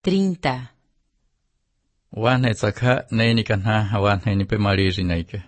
30. Wane tsaka neni kanha wane ni pe mariri naike.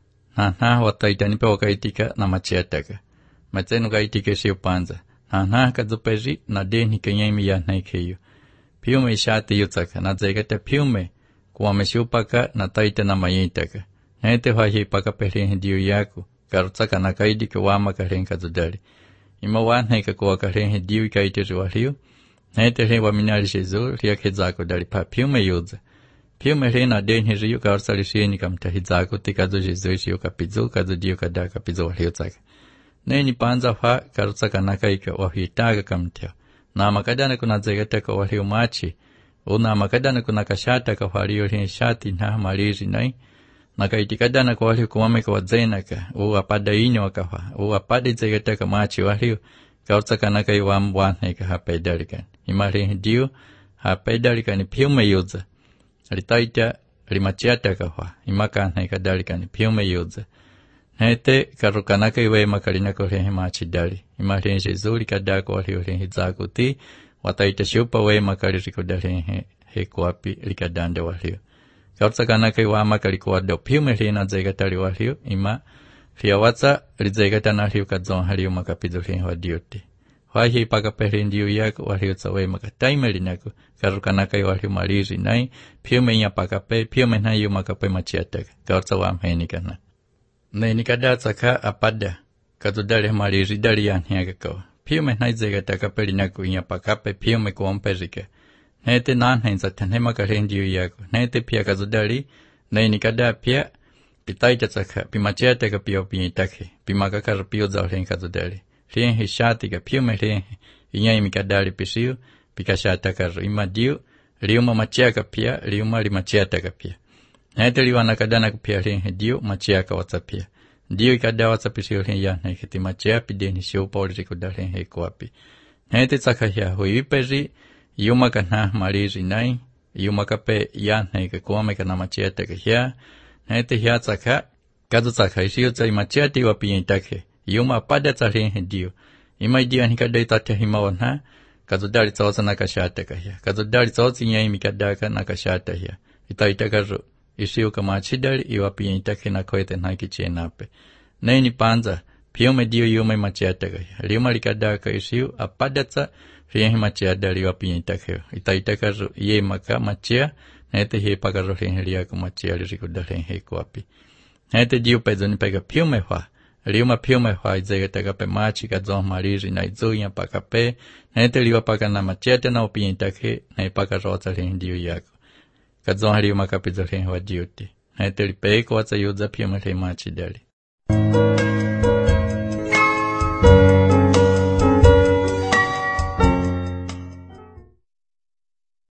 Na wataita ni pe wakaitika na machiataka. Matsenu kaitika siyo panza. Na kadzuperi na deni kenyemi ya naikeyo. Piume ishati yutsaka na zegete piume kuwa meshiupaka na taita na mayitaka. Nete wahi paka peri ndiyo yaku. Karutsaka na kaidike wama karen kadzudari. Ima wane kuwa karen ndiyo kaitiri waliyo. Nete he waminari shizu riake zako dari pa piume yuza. Piume he na deni riyo karutsari shini kamtahi zako tikazu shizu shiyo kapizu kazu diyo kada kapizu waliyo tsaka. Neni panza fa karutsaka na kaika wahitaga kamteo. Na makadana kuna zegateka waliyo machi. Una makadana kuna kashataka waliyo hini shati na mariri nai. Na kaitikadana kwa waliyo kumameka wazenaka. Apada inyo wakafa. Apada zegateka machi waliyo. Karutsaka na kai wamwaneka hapaidarikan. Imari ndiyo hapaidarikan piume yuza. Ritaita rimachiataka wa. Imakaneka darikan piume yuza. Nete karukanaka iwe makarina korehe machi dari. Imari nshizuri kadako waliyo rehe zaguti. Wataita shupa we makaririko darehe hekuapi likadande waliyo. Karusakanaka iwa makariko wado piume rina zegatari waliyo. Ima fiawatsa rizegatana liyo kadzon haliyo makapizo rehe wadiote. Wahi pakaperi ndiyo yako waliyo tsawe makataimeri nako. Karukanaka iwa waliyo mariri nai. Piume nya pakape. Piume na iyo makape machiataka. Karutsawa amhenikana. Neni kada tsaka apada. Kadzudare mariri dari yanhiaga kawa. Piume na izegataka peri nako nya pakape piume kuomperike. Nete nanhenza tanhema karendiyo yako. Nete pia kadzudari. Neni kada pia pitaita tsaka. Pimachiataka pia pinyitake. Pimakakar pio zauren kadzudari. Rien hishati ka piume rien. Inya imikadari pisiyo. Pikashataka ima diyo. Riuma machiaka pia. Riuma rimachiataka pia. Nete liwana kadana kupia rien diyo. Machiaka watsa pia. Diyo ikada watsa pisiyo rien ya nekiti machia pideni siyo pauriko da rien hekuapi. Nete tsaka ya huiperi. Yuma kana mariri nai. Yuma kape ya neke kuame kana machiataka ya. Nete ya tsaka. Kadu tsaka isiyo tsa imachiati wapinyitake. Yuma pada tsa rien diyo. Ima idiyo nikada itate himawana. Kadzudari tsawatsa nakashataka ya. Kadzudari tsawatsi nya imikadaka nakashata ya. Itaitakaru. Isiyo kamachidari iwapinyitake na koete nakichie nape. Neni panza. Piume diyo yume machiataka ya. Riuma likadaka isiyo apadatsa. Rien machiadari iwapinyitake. Itaitakaru iye maka machia. Nete hie pakaru rien liako machia lirikuda rien hekuapi. Nete diyo pezo nipeka piume hwa. Riuma piume hwa izegataka pe machi kadzon mariri na izuya pakape. Nete liwa paka na machiate na upinyitake. Na ipaka rota rien diyo yako. Kadzon riuma kapizo rien hwa diyote. Nete lipeko watsa yuza piume rien machi dari.